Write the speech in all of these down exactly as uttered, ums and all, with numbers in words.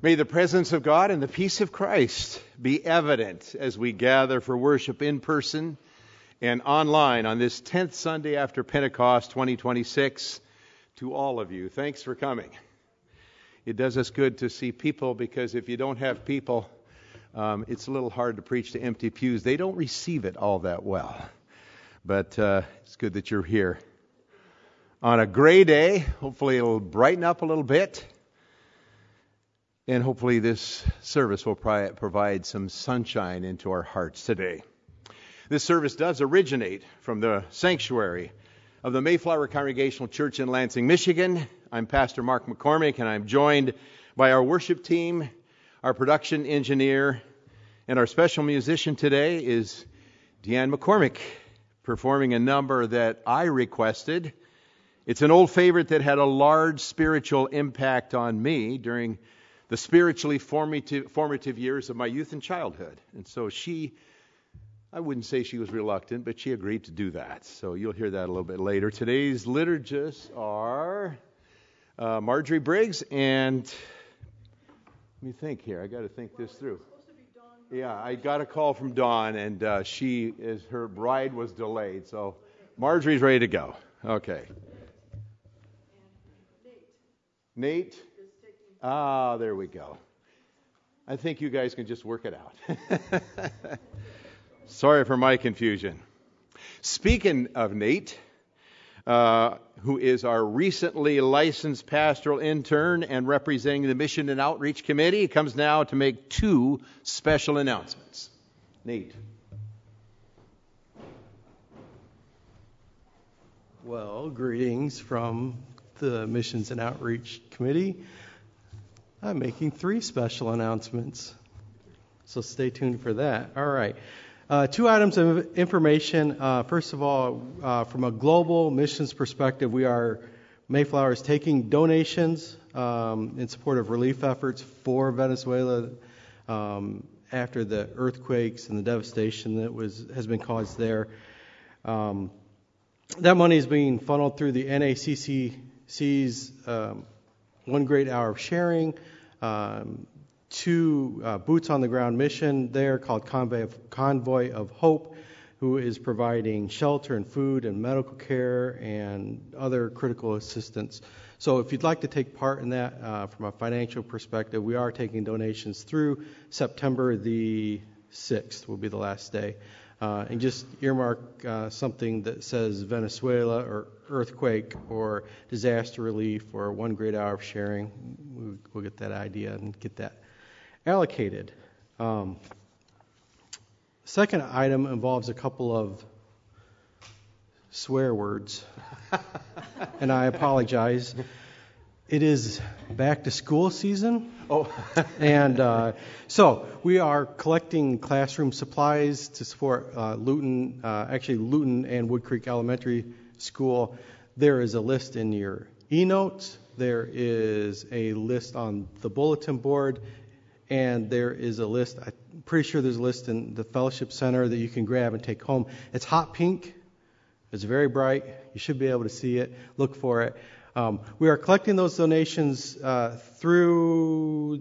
May the presence of God and the peace of Christ be evident as we gather for worship in person and online on this tenth Sunday after Pentecost twenty twenty-six. To all of you, thanks for coming. It does us good to see people, because if you don't have people, um, it's a little hard to preach to empty pews. They don't receive it all that well. But uh, it's good that you're here. On a gray day, hopefully it'll brighten up a little bit. And hopefully this service will pri- provide some sunshine into our hearts today. This service does originate from the sanctuary of the Mayflower Congregational Church in Lansing, Michigan. I'm Pastor Mark McCormick, and I'm joined by our worship team, our production engineer, and our special musician today is Deanne McCormick, performing a number that I requested. It's an old favorite that had a large spiritual impact on me during the spiritually formative, formative years of my youth and childhood. And so she, I wouldn't say she was reluctant, but she agreed to do that. So you'll hear that a little bit later. Today's liturgists are uh, Marjorie Briggs and, let me think here, I got to think this through. Yeah, I got a call from Dawn, and uh, she, is her ride was delayed. So Marjorie's ready to go. Okay. Nate? Ah, there we go. I think you guys can just work it out. Sorry for my confusion. Speaking of Nate, uh, who is our recently licensed pastoral intern and representing the Mission and Outreach Committee, comes now to make two special announcements. Nate. Well, greetings from the Missions and Outreach Committee. I'm making three special announcements, so stay tuned for that. All right. Uh, two items of information. Uh, first of all, uh, from a global missions perspective, we are, Mayflower is taking donations um, in support of relief efforts for Venezuela um, after the earthquakes and the devastation that was has been caused there. Um, that money is being funneled through the N A C C C's um, One Great Hour of Sharing, um, two uh, boots on the ground mission there called Convoy of, Convoy of Hope, who is providing shelter and food and medical care and other critical assistance. So if you'd like to take part in that uh, from a financial perspective, we are taking donations through September the sixth will be the last day. Uh, and just earmark uh, something that says Venezuela or earthquake or disaster relief or One Great Hour of Sharing. We'll, we'll get that idea and get that allocated. Um, second item involves a couple of swear words, and I apologize. It is back to school season. Oh, and uh, so we are collecting classroom supplies to support uh, Luton, uh, actually Luton and Wood Creek Elementary School. There is a list in your e-notes. There is a list on the bulletin board, and there is a list. I'm pretty sure there's a list in the Fellowship Center that you can grab and take home. It's hot pink. It's very bright. You should be able to see it. Look for it. Um, we are collecting those donations uh, through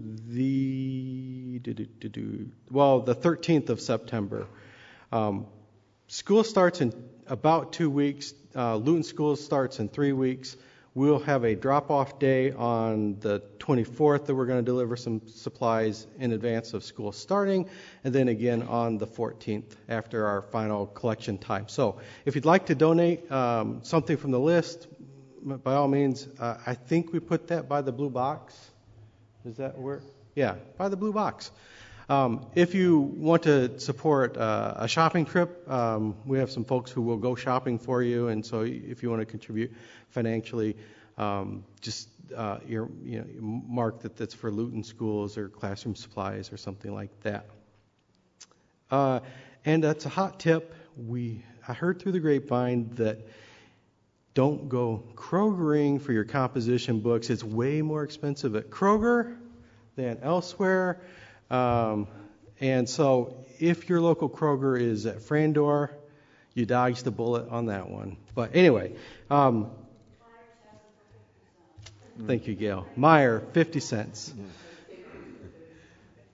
the well, the thirteenth of September. Um, school starts in about two weeks. Uh, Luton School starts in three weeks. We'll have a drop-off day on the twenty-fourth that we're going to deliver some supplies in advance of school starting, and then again on the fourteenth after our final collection time. So if you'd like to donate um, something from the list, by all means, uh, I think we put that by the blue box. Is that where? Yeah, by the blue box. Um, if you want to support uh, a shopping trip, um, we have some folks who will go shopping for you, and so if you want to contribute financially, um, just uh, your, you know, mark that that's for Luton schools or classroom supplies or something like that. Uh, and that's a hot tip. We I heard through the grapevine that don't go Krogering for your composition books. It's way more expensive at Kroger than elsewhere. Um, and so if your local Kroger is at Frandor, you dodged the bullet on that one. But anyway, um, thank you, Gail. Meyer, fifty cents.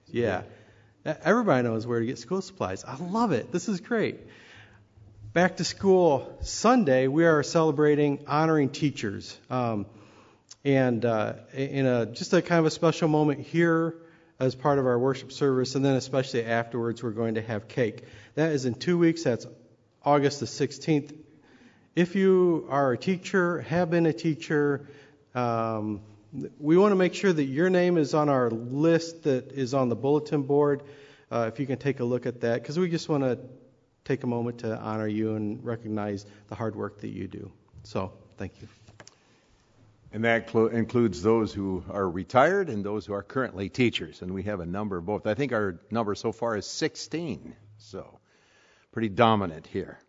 Yeah. Everybody knows where to get school supplies. I love it. This is great. Back to school Sunday, we are celebrating honoring teachers. Um, and uh, in a just a kind of a special moment here as part of our worship service, and then especially afterwards, we're going to have cake. That is in two weeks. That's August the sixteenth. If you are a teacher, have been a teacher, um, we want to make sure that your name is on our list that is on the bulletin board. Uh, if you can take a look at that, because we just want to take a moment to honor you and recognize the hard work that you do. So, thank you. And that cl- includes those who are retired and those who are currently teachers. And we have a number of both. I think our number so far is sixteen. So, pretty dominant here.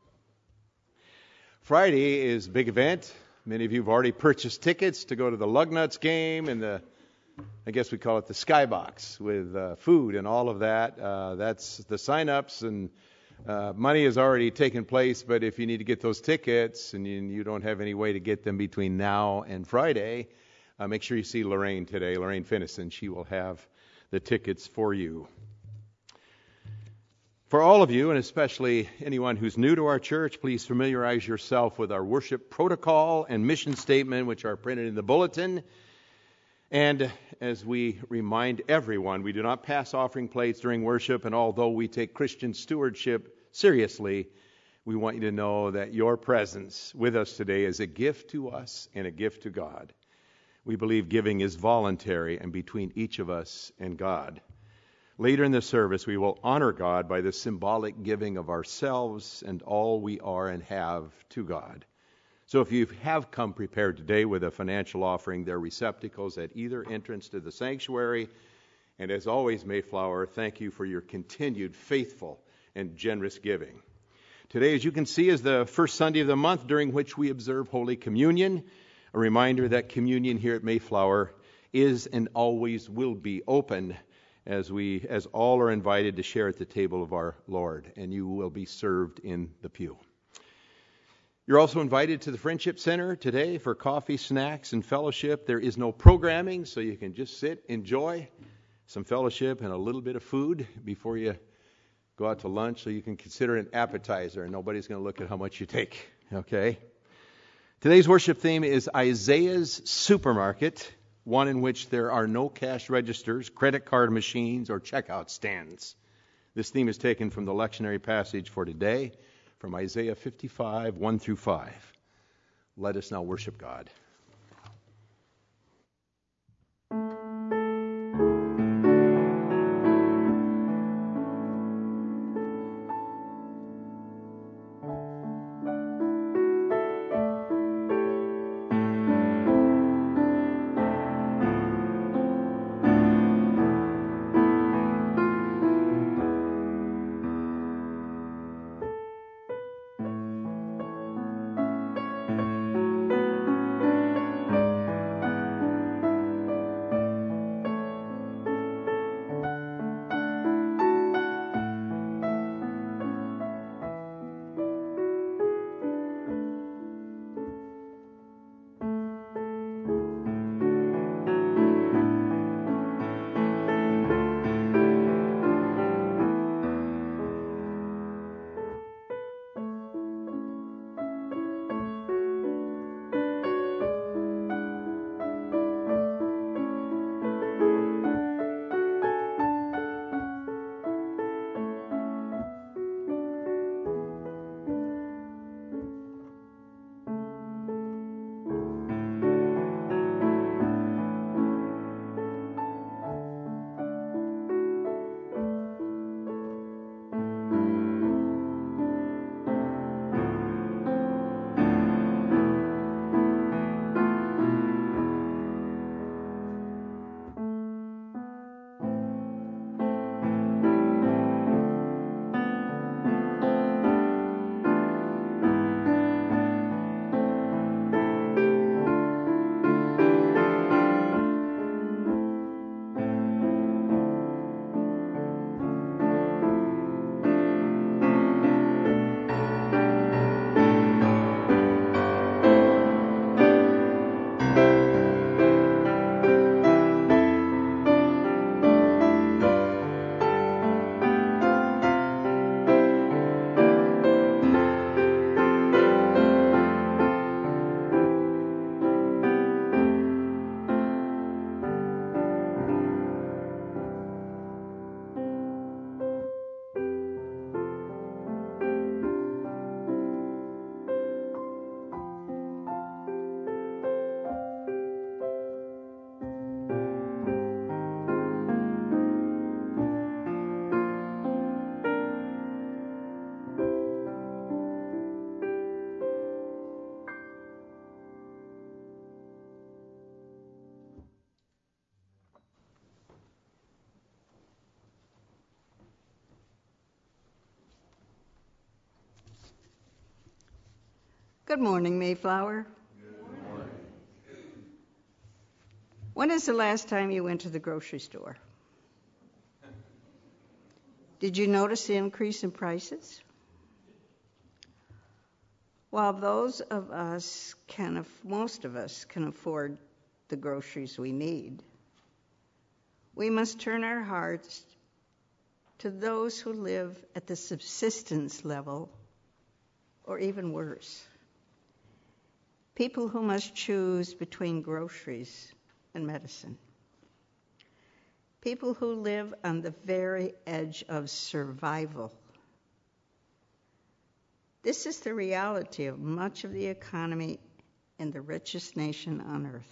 Friday is a big event. Many of you have already purchased tickets to go to the Lugnuts game and the, I guess we call it the Skybox, with uh, food and all of that. Uh, that's the sign-ups, and uh, money has already taken place. But if you need to get those tickets and you, you don't have any way to get them between now and Friday, uh, make sure you see Lorraine today, Lorraine Finnison. She will have the tickets for you. For all of you, and especially anyone who's new to our church, please familiarize yourself with our worship protocol and mission statement, which are printed in the bulletin. And as we remind everyone, we do not pass offering plates during worship, and although we take Christian stewardship seriously, we want you to know that your presence with us today is a gift to us and a gift to God. We believe giving is voluntary and between each of us and God. Later in the service, we will honor God by the symbolic giving of ourselves and all we are and have to God. So if you have come prepared today with a financial offering, there are receptacles at either entrance to the sanctuary. And as always, Mayflower, thank you for your continued faithful and generous giving. Today, as you can see, is the first Sunday of the month during which we observe Holy Communion. A reminder that communion here at Mayflower is and always will be open, as we, as all are invited to share at the table of our Lord, and you will be served in the pew. You're also invited to the Friendship Center today for coffee, snacks, and fellowship. There is no programming, so you can just sit, enjoy some fellowship and a little bit of food before you go out to lunch, so you can consider it an appetizer, and nobody's going to look at how much you take, okay? Today's worship theme is Isaiah's Supermarket, one in which there are no cash registers, credit card machines, or checkout stands. This theme is taken from the lectionary passage for today, from Isaiah fifty-five, one through five. Let us now worship God. Good morning, Mayflower. Good morning. When is the last time you went to the grocery store? Did you notice the increase in prices? While those of us can, aff- most of us can afford the groceries we need, we must turn our hearts to those who live at the subsistence level, or even worse. People who must choose between groceries and medicine. People who live on the very edge of survival. This is the reality of much of the economy in the richest nation on earth.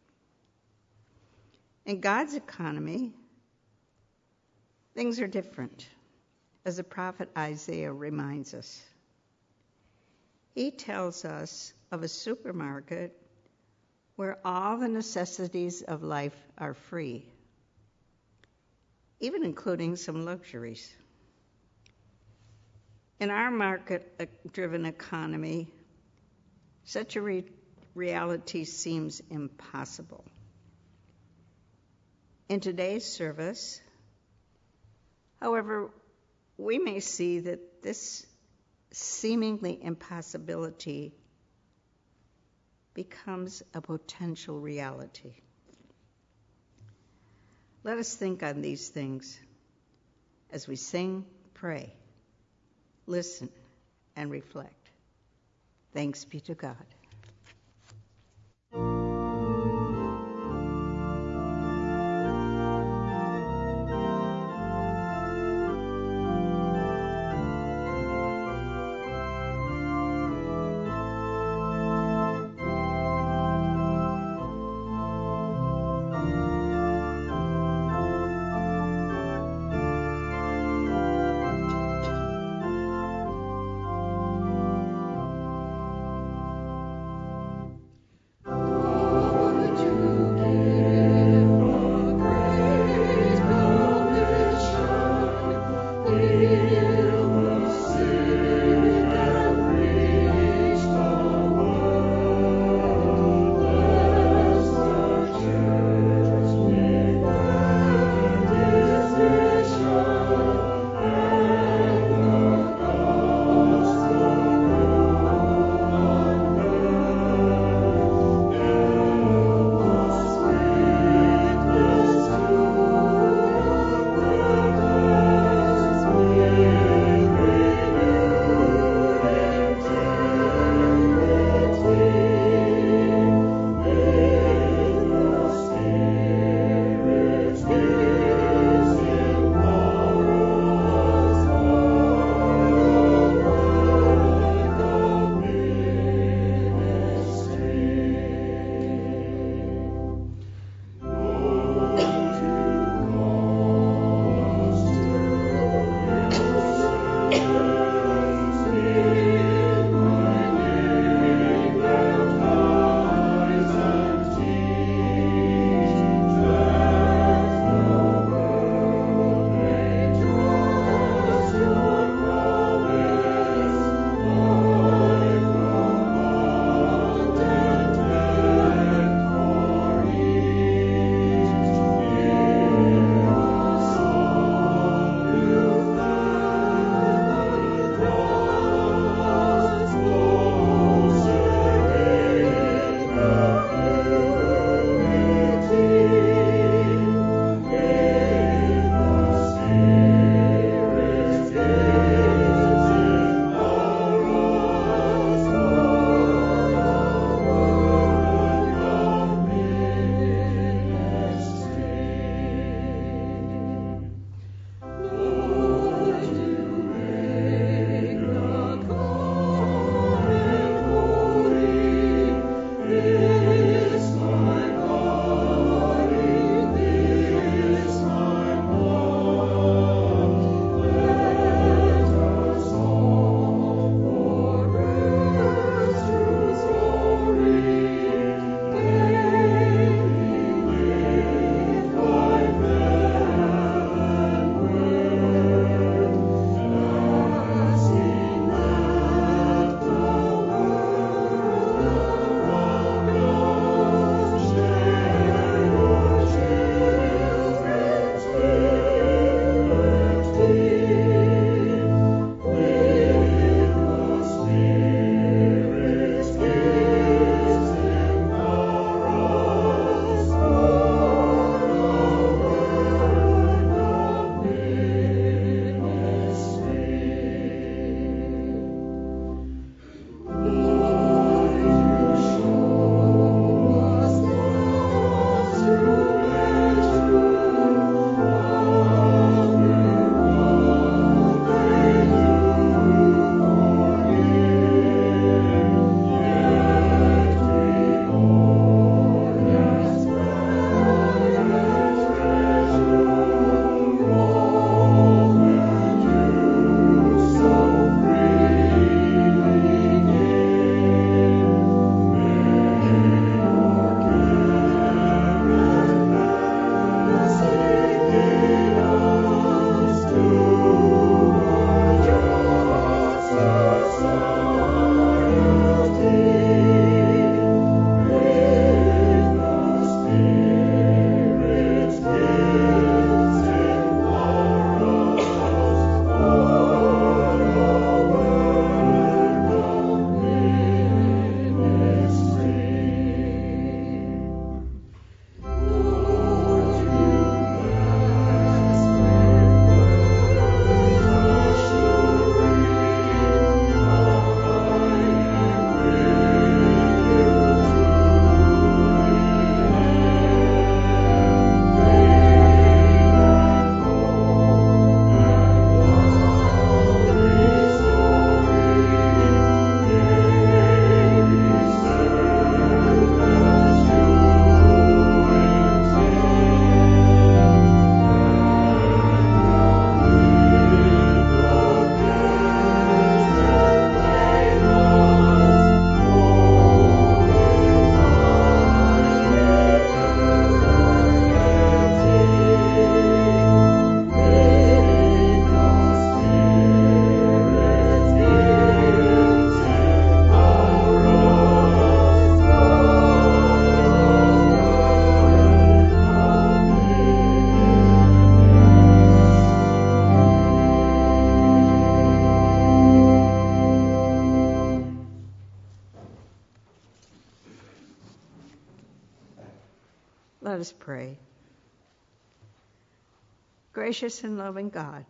In God's economy, things are different, as the prophet Isaiah reminds us. He tells us of a supermarket where all the necessities of life are free, even including some luxuries. In our market-driven economy, such a re- reality seems impossible. In today's service, however, we may see that this seemingly impossibility becomes a potential reality. Let us think on these things as we sing, pray, listen, and reflect. Thanks be to God. Let us pray. Gracious and loving God,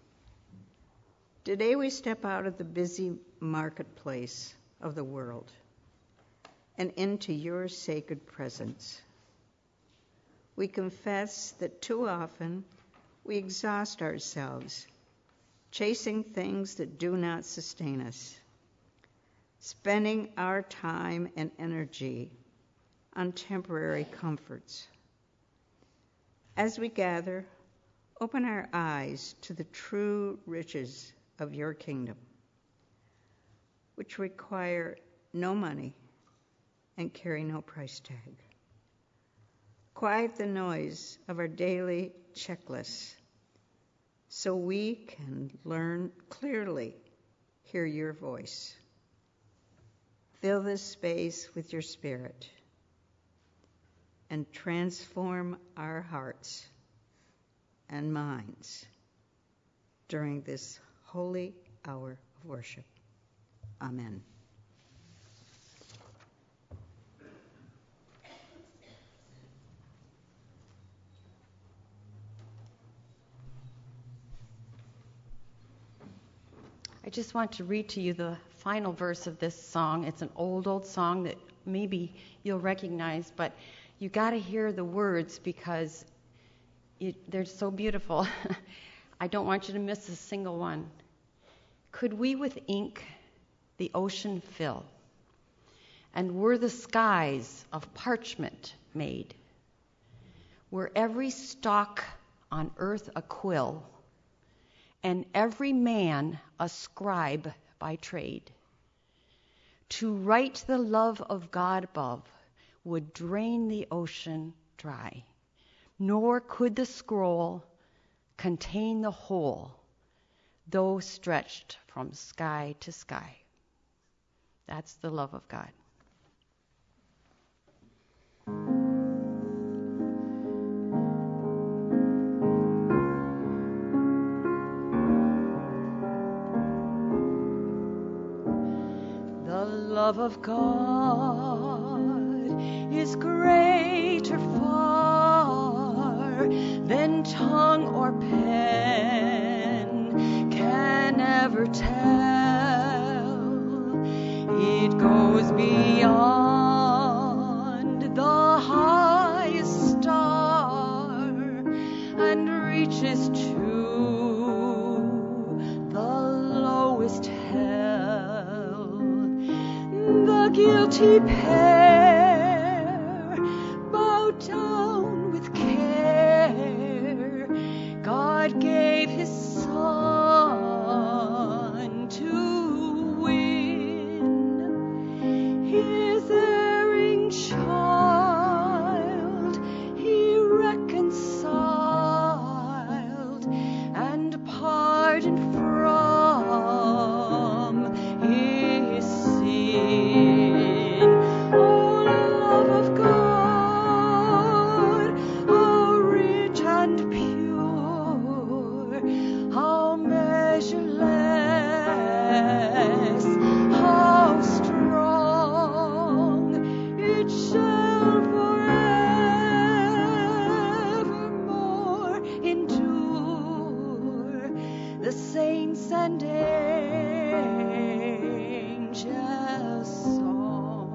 today we step out of the busy marketplace of the world and into your sacred presence. We confess that too often we exhaust ourselves chasing things that do not sustain us, spending our time and energy on temporary comforts. As we gather, open our eyes to the true riches of your kingdom, which require no money and carry no price tag. Quiet the noise of our daily checklists so we can learn clearly, hear your voice. Fill this space with your Spirit and transform our hearts and minds during this holy hour of worship. Amen. I just want to read to you the final verse of this song. It's an old, old song that maybe you'll recognize, but you got to hear the words because it, they're so beautiful. I don't want you to miss a single one. Could we with ink the ocean fill, and were the skies of parchment made, were every stalk on earth a quill, and every man a scribe by trade, to write the love of God above would drain the ocean dry, nor could the scroll contain the whole, though stretched from sky to sky. That's the love of God. The love of God is greater far than tongue or pen can ever tell. It goes beyond the highest star and reaches to the lowest hell. The guilty pair bow down with care. God gave his Son to win his erring child. He reconciled and pardoned from his sin. Oh, love of God, how rich and pure, how measureless, how strong, it shall forevermore endure. The saints and angels' song.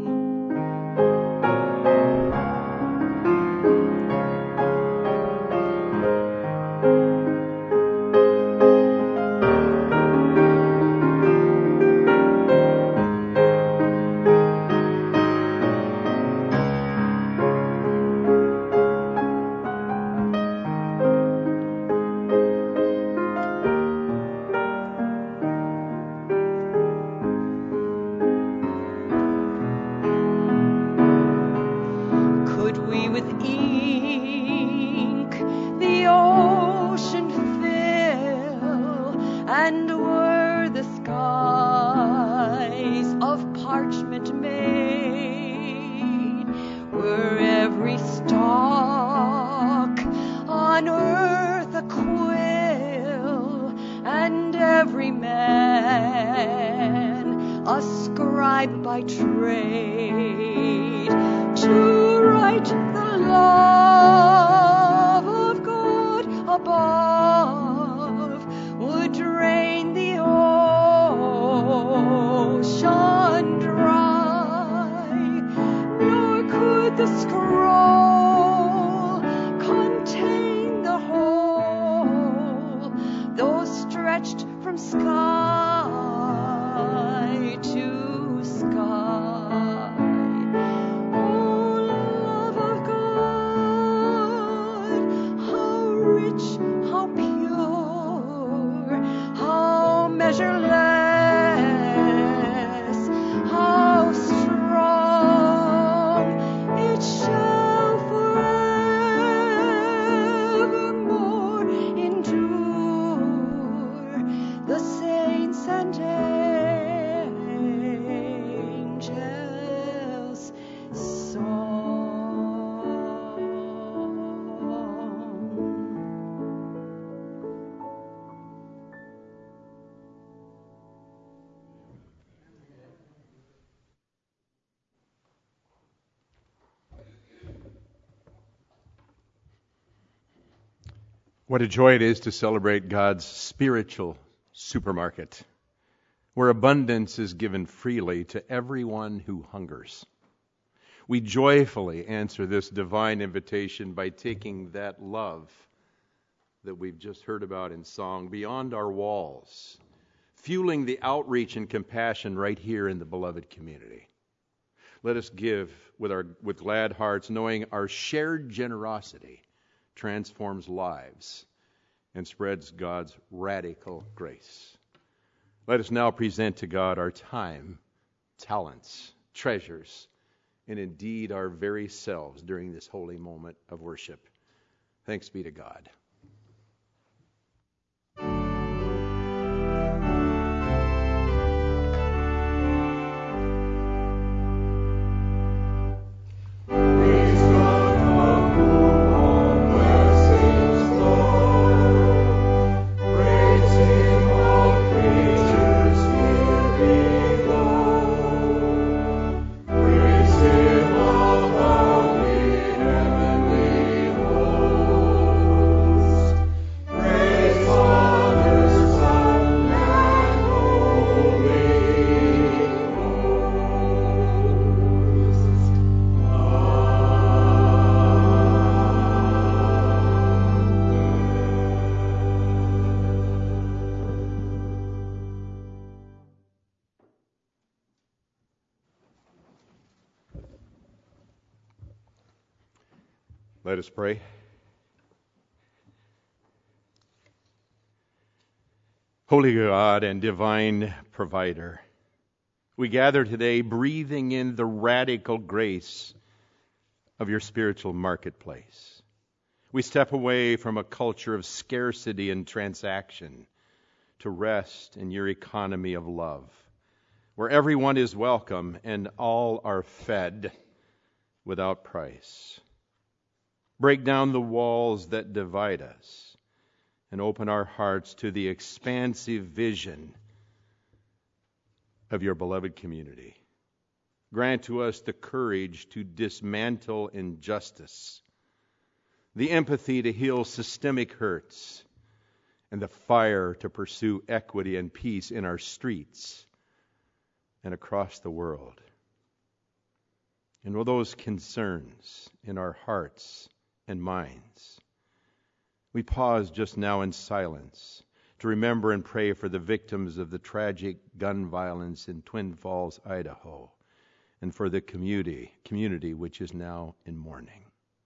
Could we with ink the ocean fill, and were the skies of parchment made, were every stalk on earth a quill, and every man a scribe by trade, to write the love of God above would drain the ocean dry, nor could the scroll contain the whole, though stretched from sky to sky. Oh, love of God, how rich, how pure, how measureless, how strong, it shall forevermore endure. The saints and angels' What a joy it is to celebrate God's spiritual supermarket, where abundance is given freely to everyone who hungers. We joyfully answer this divine invitation by taking that love that we've just heard about in song beyond our walls, fueling the outreach and compassion right here in the beloved community. Let us give with our with glad hearts, knowing our shared generosity transforms lives and spreads God's radical grace. Let us now present to God our time, talents, treasures, and indeed our very selves during this holy moment of worship. Thanks be to God. Let us pray. Holy God and divine provider, we gather today breathing in the radical grace of your spiritual marketplace. We step away from a culture of scarcity and transaction to rest in your economy of love, where everyone is welcome and all are fed without price. Break down the walls that divide us and open our hearts to the expansive vision of your beloved community. Grant to us the courage to dismantle injustice, the empathy to heal systemic hurts, and the fire to pursue equity and peace in our streets and across the world. And with those concerns in our hearts and minds, we pause just now in silence to remember and pray for the victims of the tragic gun violence in Twin Falls, Idaho, and for the community, community which is now in mourning.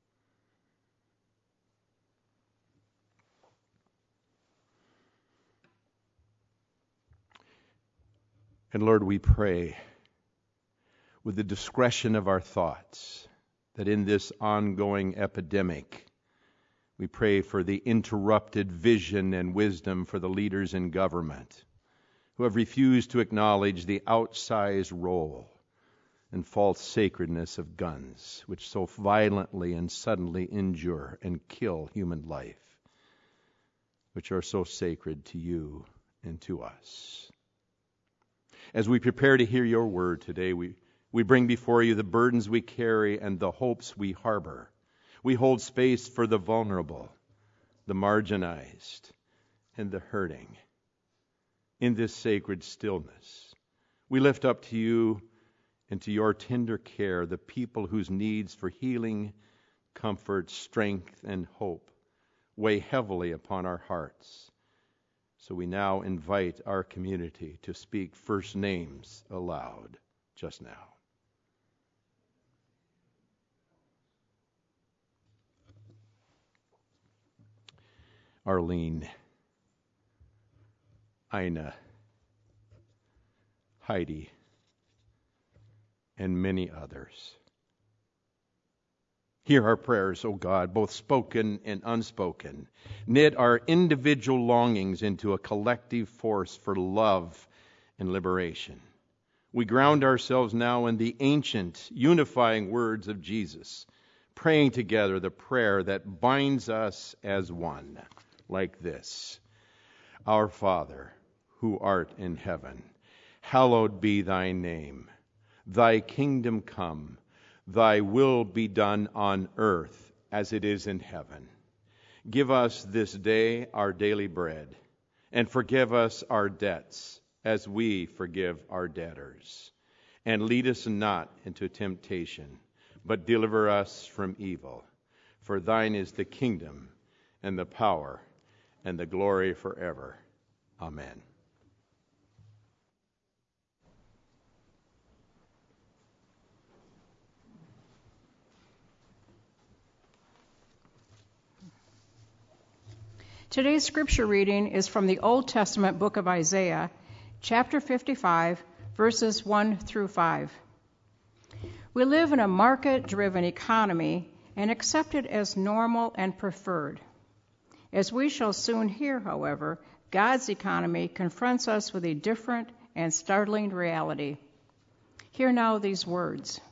And Lord, we pray with the discretion of our thoughts that in this ongoing epidemic, we pray for the interrupted vision and wisdom for the leaders in government who have refused to acknowledge the outsized role and false sacredness of guns, which so violently and suddenly injure and kill human life, which are so sacred to you and to us. As we prepare to hear your word today, we We bring before you the burdens we carry and the hopes we harbor. We hold space for the vulnerable, the marginalized, and the hurting. In this sacred stillness, we lift up to you and to your tender care the people whose needs for healing, comfort, strength, and hope weigh heavily upon our hearts. So we now invite our community to speak first names aloud just now. Arlene, Ina, Heidi, and many others. Hear our prayers, O God, both spoken and unspoken. Knit our individual longings into a collective force for love and liberation. We ground ourselves now in the ancient, unifying words of Jesus, praying together the prayer that binds us as one, like this. Our Father, who art in heaven, hallowed be thy name. Thy kingdom come, thy will be done on earth as it is in heaven. Give us this day our daily bread, and forgive us our debts as we forgive our debtors. And lead us not into temptation, but deliver us from evil. For thine is the kingdom, and the power, and the glory forever. Amen. Today's scripture reading is from the Old Testament book of Isaiah, chapter fifty-five, verses one through five. We live in a market-driven economy and accept it as normal and preferred. As we shall soon hear, however, God's economy confronts us with a different and startling reality. Hear now these words.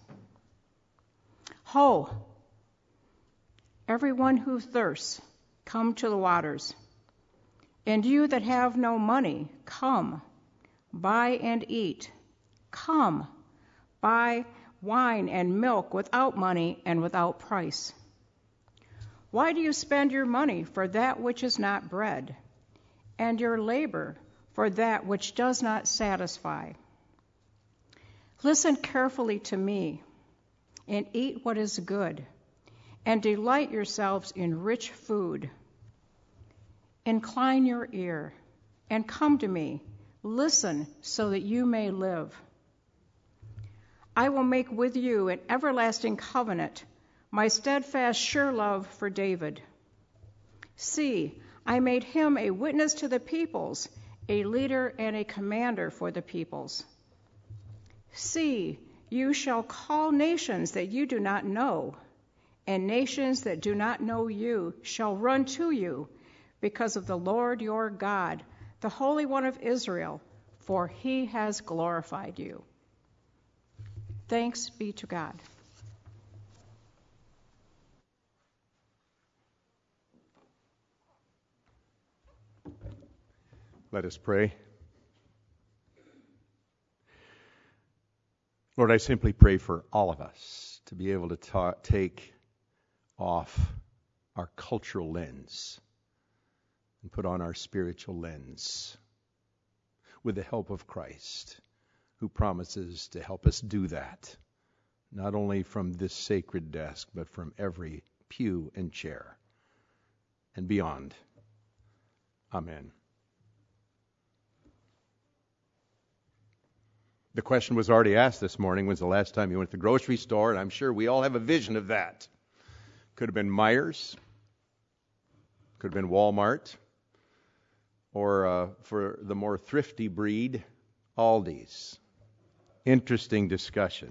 Ho! Everyone who thirsts, come to the waters. And you that have no money, come, buy and eat. Come, buy wine and milk without money and without price. Why do you spend your money for that which is not bread, and your labor for that which does not satisfy? Listen carefully to me, and eat what is good, and delight yourselves in rich food. Incline your ear, and come to me. Listen so that you may live. I will make with you an everlasting covenant, my steadfast sure love for David. See, I made him a witness to the peoples, a leader and a commander for the peoples. See, you shall call nations that you do not know, and nations that do not know you shall run to you, because of the Lord your God, the Holy One of Israel, for he has glorified you. Thanks be to God. Let us pray. Lord, I simply pray for all of us to be able to ta- take off our cultural lens and put on our spiritual lens with the help of Christ, who promises to help us do that, not only from this sacred desk, but from every pew and chair and beyond. Amen. The question was already asked this morning, when's the last time you went to the grocery store? And I'm sure we all have a vision of that. Could have been Meijer's, could have been Walmart, or uh, for the more thrifty breed, Aldi's. Interesting discussion.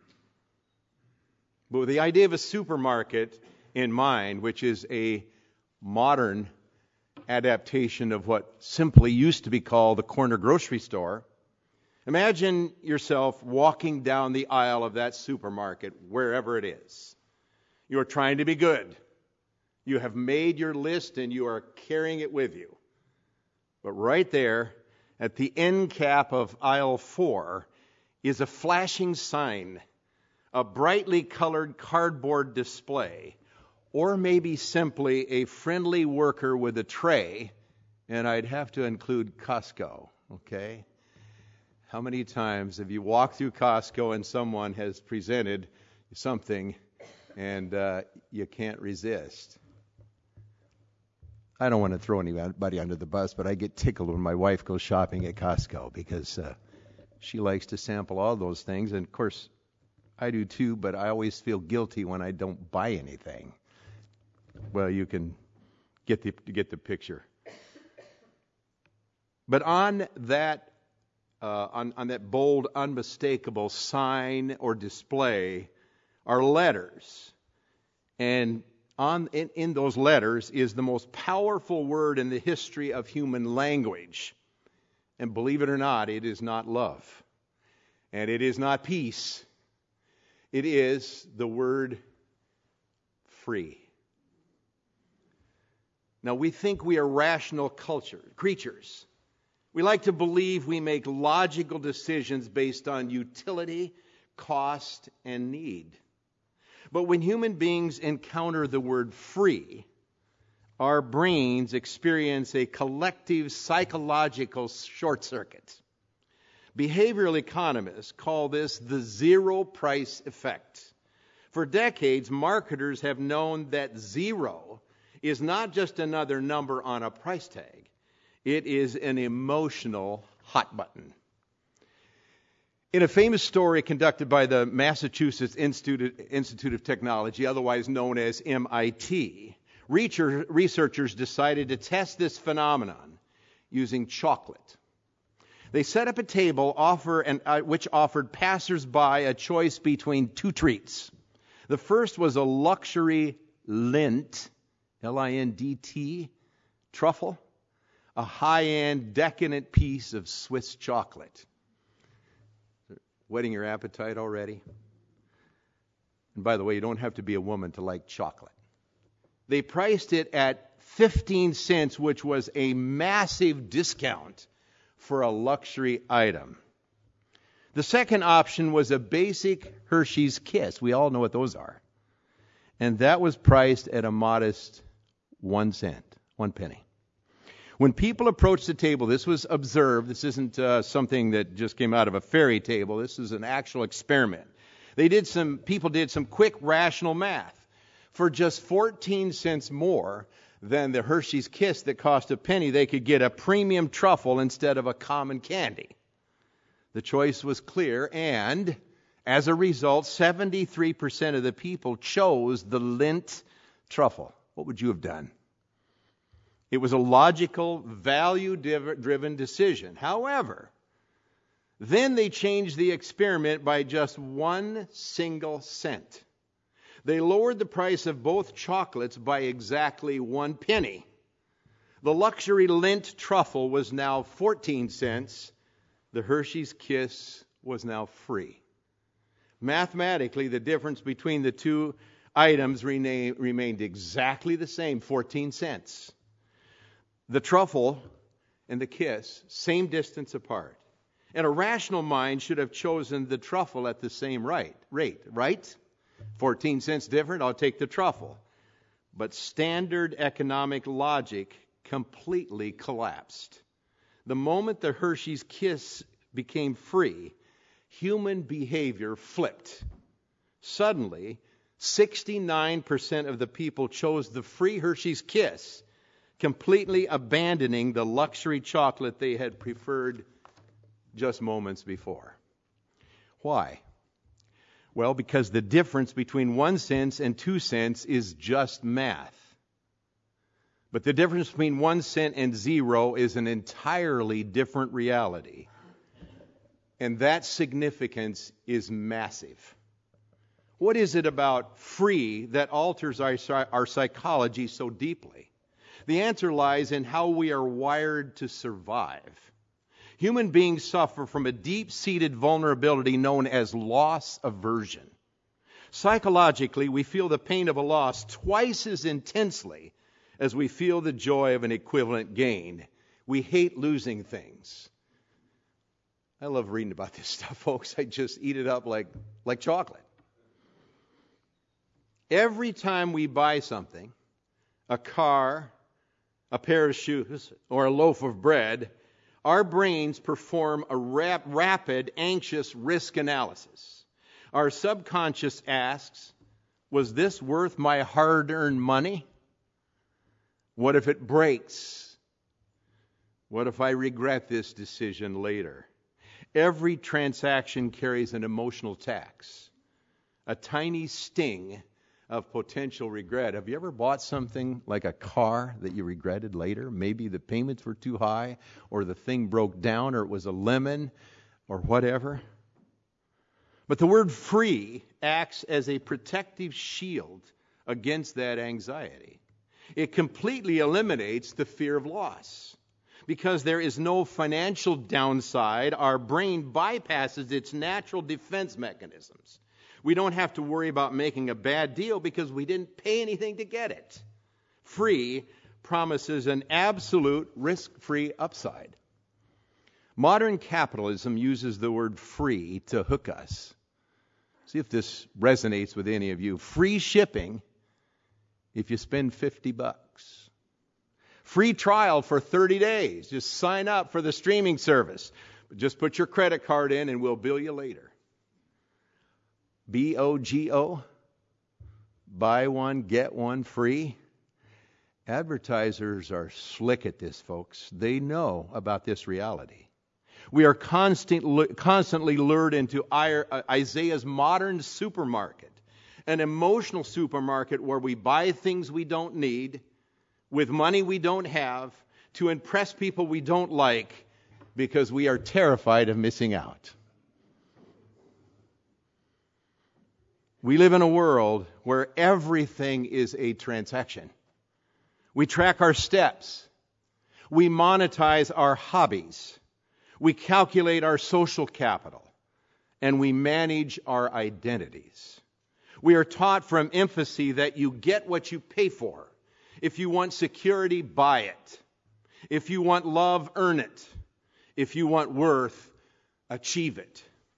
But with the idea of a supermarket in mind, which is a modern adaptation of what simply used to be called the corner grocery store, imagine yourself walking down the aisle of that supermarket, wherever it is. You are trying to be good. You have made your list and you are carrying it with you. But right there, at the end cap of aisle four, is a flashing sign, a brightly colored cardboard display. or maybe simply a friendly worker with a tray, and I'd have to include Costco, okay? How many times have you walked through Costco and someone has presented something and uh, you can't resist? I don't want to throw anybody under the bus, but I get tickled when my wife goes shopping at Costco because uh, she likes to sample all those things. And, of course, I do too, but I always feel guilty when I don't buy anything. Well, you can get the get the picture. But on that uh, on, on that bold, unmistakable sign or display are letters. And on in, in those letters is the most powerful word in the history of human language. And believe it or not, it is not love. And it is not peace. It is the word free. Now, we think we are rational culture, creatures. We like to believe we make logical decisions based on utility, cost, and need. But when human beings encounter the word free, our brains experience a collective psychological short circuit. Behavioral economists call this the zero price effect. For decades, marketers have known that zero is not just another number on a price tag. It is an emotional hot button. In a famous story conducted by the Massachusetts Institute, Institute of Technology, otherwise known as M I T, researchers decided to test this phenomenon using chocolate. They set up a table offer and, uh, which offered passersby a choice between two treats. The first was a luxury Lindt, L I N D T, truffle, a high-end, decadent piece of Swiss chocolate. Whetting your appetite already? And by the way, you don't have to be a woman to like chocolate. They priced it at fifteen cents, which was a massive discount for a luxury item. The second option was a basic Hershey's Kiss. We all know what those are. And that was priced at a modest one cent, one penny. When people approached the table, this was observed. This isn't uh, something that just came out of a fairy tale. This is an actual experiment. They did some, people did some quick rational math. For just fourteen cents more than the Hershey's Kiss that cost a penny, they could get a premium truffle instead of a common candy. The choice was clear, and as a result, seventy-three percent of the people chose the Lindt truffle. What would you have done? It was a logical, value-driven decision. However, then they changed the experiment by just one single cent. They lowered the price of both chocolates by exactly one penny. The luxury Lindt truffle was now fourteen cents. The Hershey's Kiss was now free. Mathematically, the difference between the two items rena- remained exactly the same, fourteen cents. The truffle and the kiss, same distance apart. And a rational mind should have chosen the truffle at the same right, rate, right? fourteen cents different, I'll take the truffle. But standard economic logic completely collapsed. The moment the Hershey's Kiss became free, human behavior flipped. Suddenly, sixty-nine percent of the people chose the free Hershey's Kiss, completely abandoning the luxury chocolate they had preferred just moments before. Why? Well, because the difference between one cent and two cents is just math. But the difference between one cent and zero is an entirely different reality. And that significance is massive. What is it about free that alters our, our psychology so deeply? The answer lies in how we are wired to survive. Human beings suffer from a deep-seated vulnerability known as loss aversion. Psychologically, we feel the pain of a loss twice as intensely as we feel the joy of an equivalent gain. We hate losing things. I love reading about this stuff, folks. I just eat it up like, like chocolate. Every time we buy something, a car, a pair of shoes, or a loaf of bread, our brains perform a rap- rapid, anxious risk analysis. Our subconscious asks, was this worth my hard-earned money? What if it breaks? What if I regret this decision later? Every transaction carries an emotional tax, a tiny sting of potential regret. Have you ever bought something like a car that you regretted later? Maybe the payments were too high, or the thing broke down, or it was a lemon, or whatever. But the word free acts as a protective shield against that anxiety. It completely eliminates the fear of loss. Because there is no financial downside, our brain bypasses its natural defense mechanisms. We don't have to worry about making a bad deal because we didn't pay anything to get it. Free promises an absolute risk-free upside. Modern capitalism uses the word free to hook us. See if this resonates with any of you. Free shipping if you spend fifty bucks. Free trial for thirty days. Just sign up for the streaming service. Just put your credit card in and we'll bill you later. B O G O, buy one, get one free. Advertisers are slick at this, folks. They know about this reality. We are constant, constantly lured into Isaiah's modern supermarket, an emotional supermarket where we buy things we don't need, with money we don't have, to impress people we don't like, because we are terrified of missing out. We live in a world where everything is a transaction. We track our steps. We monetize our hobbies. We calculate our social capital. And we manage our identities. We are taught from infancy that you get what you pay for. If you want security, buy it. If you want love, earn it. If you want worth, achieve it.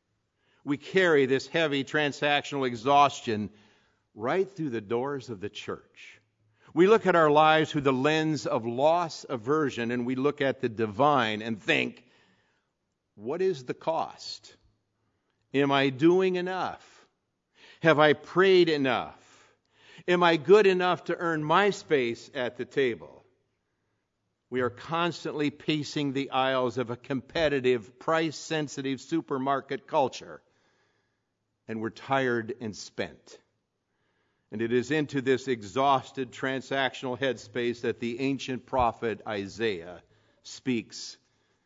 We carry this heavy transactional exhaustion right through the doors of the church. We look at our lives through the lens of loss aversion, and we look at the divine and think, what is the cost? Am I doing enough? Have I prayed enough? Am I good enough to earn my space at the table? We are constantly pacing the aisles of a competitive, price-sensitive supermarket culture. And we're tired and spent. And it is into this exhausted transactional headspace that the ancient prophet Isaiah speaks.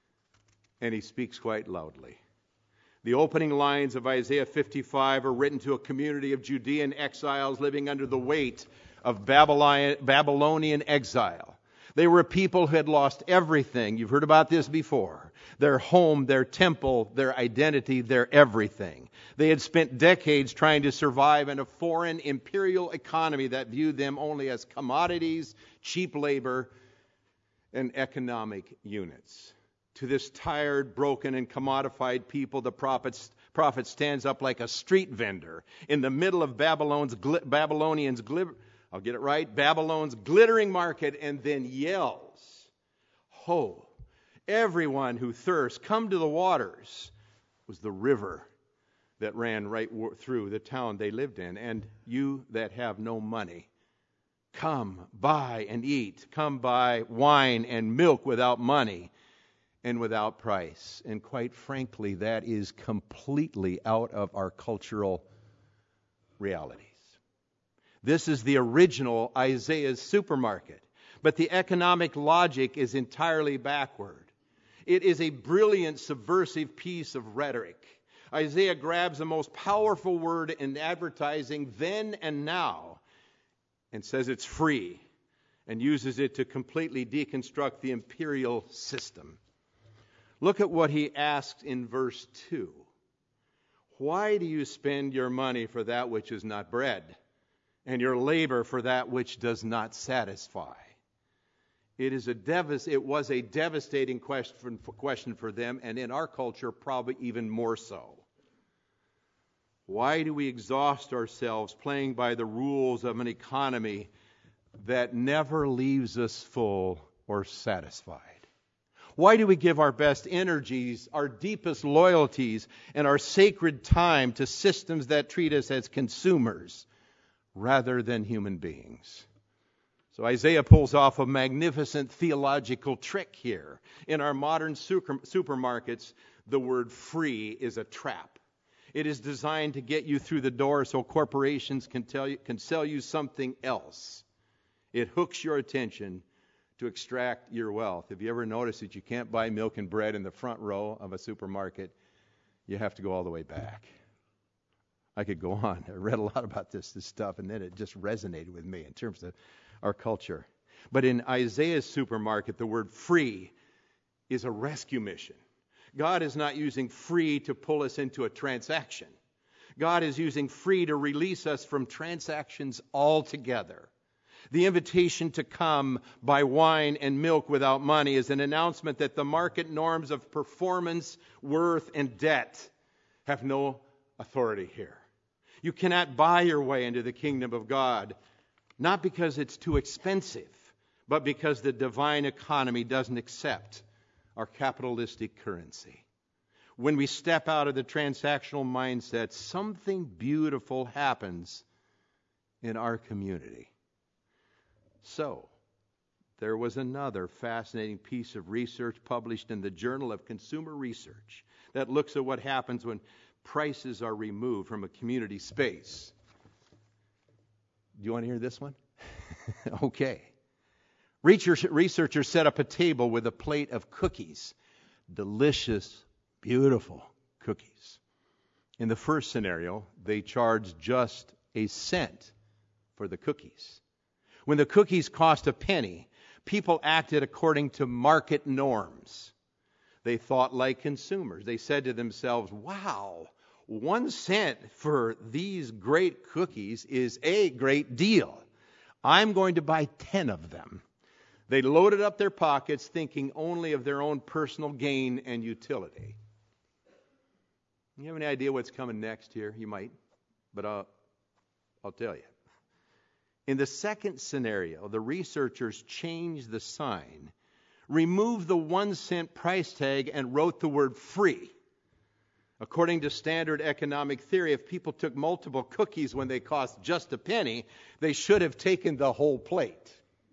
And he speaks quite loudly. The opening lines of Isaiah fifty-five are written to a community of Judean exiles living under the weight of Babylonian exile. They were a people who had lost everything. You've heard about this before. Their home, their temple, their identity, their everything. They had spent decades trying to survive in a foreign imperial economy that viewed them only as commodities, cheap labor, and economic units. To this tired, broken, and commodified people, the prophet, prophet stands up like a street vendor in the middle of Babylon's, Babylonians' gli- I'll get it right, Babylon's glittering market, and then yells, "Ho, everyone who thirsts, come to the waters." It was the river that ran right through the town they lived in. "And you that have no money, come, buy and eat. Come buy wine and milk without money and without price." And quite frankly, that is completely out of our cultural realities. This is the original Isaiah's supermarket. But the economic logic is entirely backward. It is a brilliant, subversive piece of rhetoric. Isaiah grabs the most powerful word in advertising then and now and says it's free and uses it to completely deconstruct the imperial system. Look at what he asks in verse two. "Why do you spend your money for that which is not bread, and your labor for that which does not satisfy?" It is a devas- it was a devastating question for, question for them, and in our culture, probably even more so. Why do we exhaust ourselves playing by the rules of an economy that never leaves us full or satisfied? Why do we give our best energies, our deepest loyalties, and our sacred time to systems that treat us as consumers rather than human beings? So Isaiah pulls off a magnificent theological trick here. In our modern super, supermarkets, the word free is a trap. It is designed to get you through the door so corporations can tell you, can sell you something else. It hooks your attention to extract your wealth. Have you ever noticed that you can't buy milk and bread in the front row of a supermarket? You have to go all the way back. I could go on. I read a lot about this, this stuff, and then it just resonated with me in terms of our culture. But in Isaiah's supermarket, the word free is a rescue mission. God is not using free to pull us into a transaction. God is using free to release us from transactions altogether. The invitation to come buy wine and milk without money is an announcement that the market norms of performance, worth, and debt have no authority here. You cannot buy your way into the kingdom of God, not because it's too expensive, but because the divine economy doesn't accept our capitalistic currency. When we step out of the transactional mindset, something beautiful happens in our community. So, there was another fascinating piece of research published in the Journal of Consumer Research that looks at what happens when prices are removed from a community space. Do you want to hear this one? Okay. Researchers set up a table with a plate of cookies. Delicious, beautiful cookies. In the first scenario, they charged just a cent for the cookies. When the cookies cost a penny, people acted according to market norms. They thought like consumers. They said to themselves, wow, one cent for these great cookies is a great deal. I'm going to buy ten of them. They loaded up their pockets thinking only of their own personal gain and utility. You have any idea what's coming next here? You might, but I'll, I'll tell you. In the second scenario, the researchers changed the sign, removed the one cent price tag, and wrote the word free. According to standard economic theory, if people took multiple cookies when they cost just a penny, they should have taken the whole plate.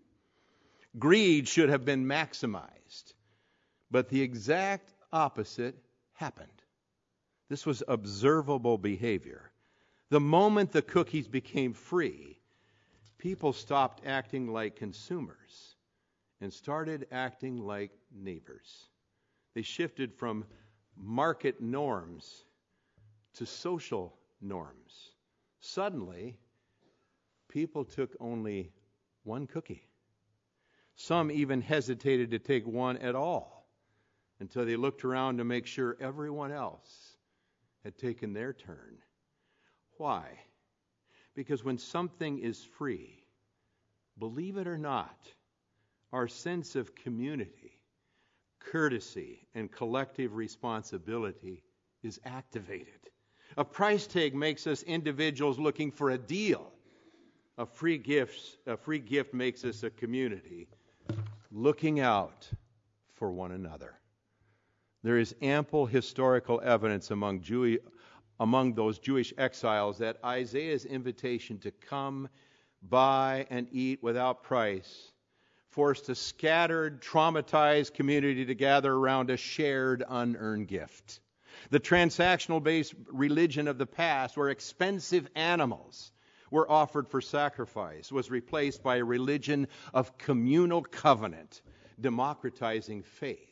Greed should have been maximized. But the exact opposite happened. This was observable behavior. The moment the cookies became free, people stopped acting like consumers and started acting like neighbors. They shifted from market norms to social norms. Suddenly, people took only one cookie. Some even hesitated to take one at all until they looked around to make sure everyone else had taken their turn. Why? Because when something is free, believe it or not, our sense of community, courtesy, and collective responsibility is activated. A price tag makes us individuals looking for a deal. A free gift, a free gift makes us a community looking out for one another. There is ample historical evidence among Jew, among those Jewish exiles that Isaiah's invitation to come, buy, and eat without price forced a scattered, traumatized community to gather around a shared, unearned gift. The transactional-based religion of the past, where expensive animals were offered for sacrifice, was replaced by a religion of communal covenant, democratizing faith.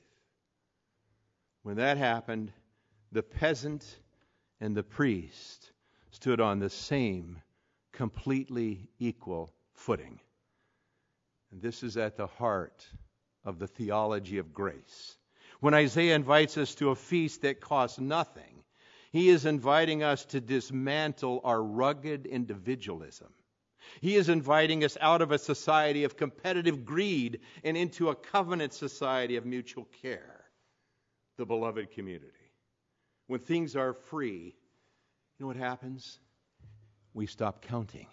When that happened, the peasant and the priest stood on the same completely equal footing. And this is at the heart of the theology of grace. When Isaiah invites us to a feast that costs nothing, he is inviting us to dismantle our rugged individualism. He is inviting us out of a society of competitive greed and into a covenant society of mutual care, the beloved community. When things are free, You know what happens? We stop counting.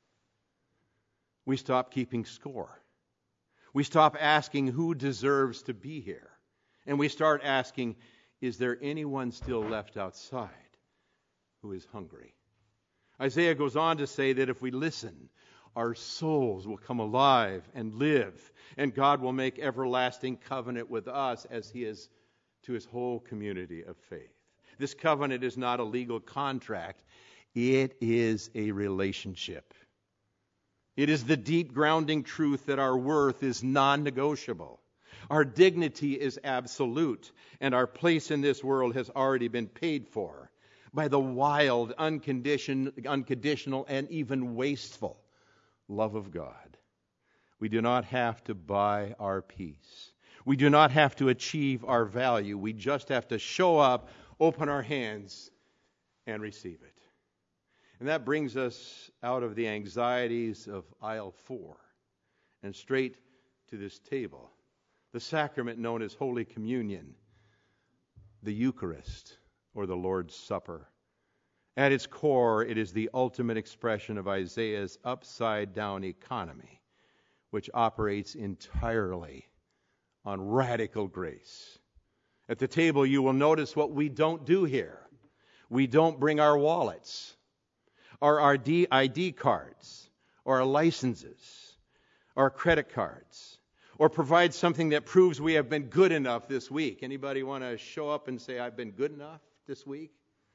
We stop keeping score. We stop asking who deserves to be here. And we start asking, is there anyone still left outside who is hungry? Isaiah goes on to say that if we listen, our souls will come alive and live, and God will make everlasting covenant with us as he is to his whole community of faith. This covenant is not a legal contract. It is a relationship. It is the deep grounding truth that our worth is non-negotiable. Our dignity is absolute, and our place in this world has already been paid for by the wild, unconditioned, unconditional, and even wasteful love of God. We do not have to buy our peace. We do not have to achieve our value. We just have to show up, open our hands, and receive it. And that brings us out of the anxieties of aisle four and straight to this table, the sacrament known as Holy Communion, the Eucharist, or the Lord's Supper. At its core, it is the ultimate expression of Isaiah's upside-down economy, which operates entirely on radical grace. At the table, you will notice what we don't do here. We don't bring our wallets, or our I D cards, or our licenses, or credit cards, or provide something that proves we have been good enough this week. Anybody want to show up and say, I've been good enough this week?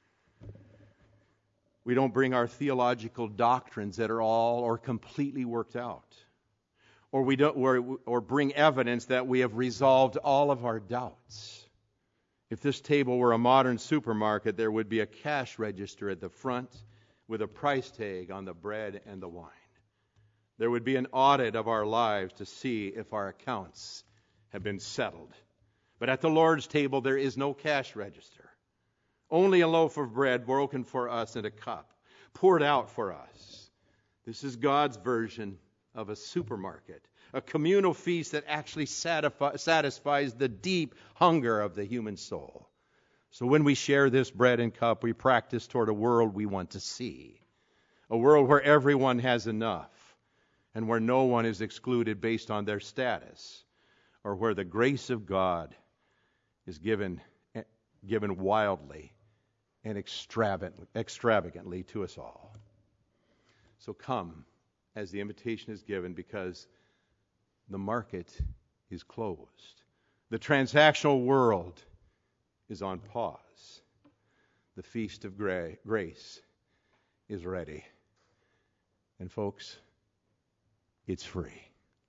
We don't bring our theological doctrines that are all or completely worked out. Or we don't or, or bring evidence that we have resolved all of our doubts. If this table were a modern supermarket, there would be a cash register at the front with a price tag on the bread and the wine. There would be an audit of our lives to see if our accounts have been settled. But at the Lord's table, there is no cash register. Only a loaf of bread broken for us and a cup poured out for us. This is God's version of a supermarket, a communal feast that actually satisfies the deep hunger of the human soul. So when we share this bread and cup, we practice toward a world we want to see, a world where everyone has enough and where no one is excluded based on their status, or where the grace of God is given, given wildly and extravagant, extravagantly to us all. So come as the invitation is given, because the market is closed. The transactional world is on pause. The feast of gra- grace is ready. And folks, it's free.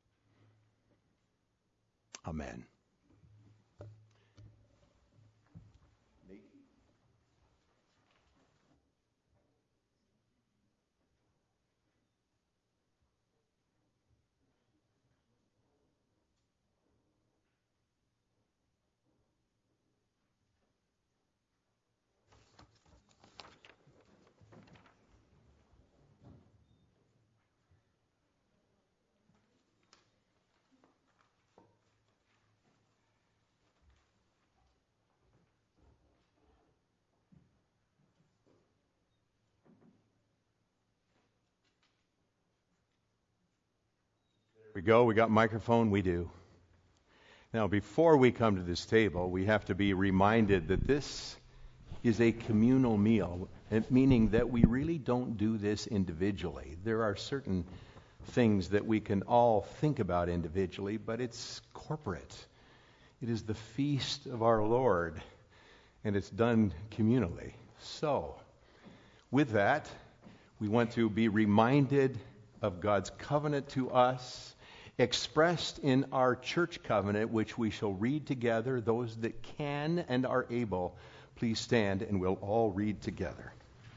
Amen. We go, we got microphone, we do. Now, before we come to this table, we have to be reminded that this is a communal meal, meaning that we really don't do this individually. There are certain things that we can all think about individually, but it's corporate. It is the feast of our Lord, and it's done communally. So, with that, we want to be reminded of God's covenant to us, expressed in our church covenant, which we shall read together. Those that can and are able, please stand and we'll all read together.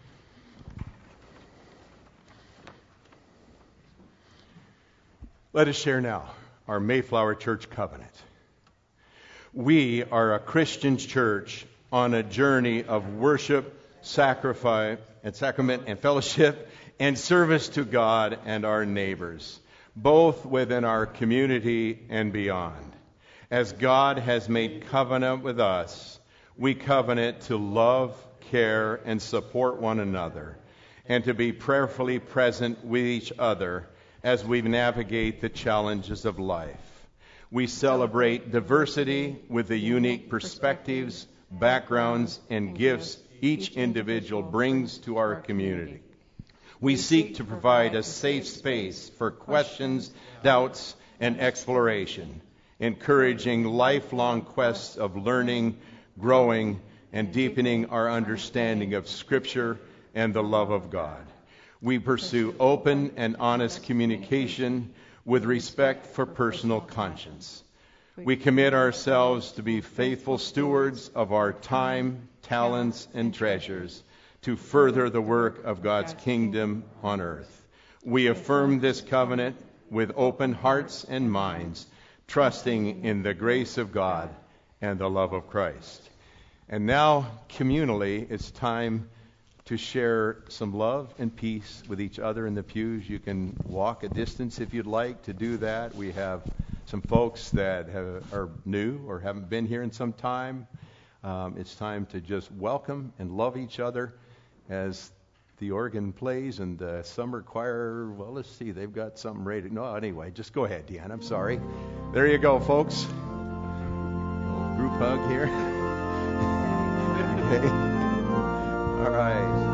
Let us share now our Mayflower Church covenant. We are a Christian church on a journey of worship, sacrifice, and sacrament and fellowship and service to God and our neighbors, both within our community and beyond. As God has made covenant with us, we covenant to love, care, and support one another, and to be prayerfully present with each other as we navigate the challenges of life. We celebrate diversity with the unique perspectives, backgrounds, and gifts each individual brings to our community. We seek to provide a safe space for questions, doubts, and exploration, encouraging lifelong quests of learning, growing, and deepening our understanding of Scripture and the love of God. We pursue open and honest communication with respect for personal conscience. We commit ourselves to be faithful stewards of our time, talents, and treasures to further the work of God's kingdom on earth. We affirm this covenant with open hearts and minds, trusting in the grace of God and the love of Christ. And now, communally, it's time to share some love and peace with each other in the pews. You can walk a distance if you'd like to do that. We have some folks that have, are new or haven't been here in some time. Um, it's time to just welcome and love each other as the organ plays and the summer choir. Well, let's see, they've got something ready. No, anyway, just go ahead, Deanna. I'm sorry. There you go, folks. Little group hug here. Okay. All right.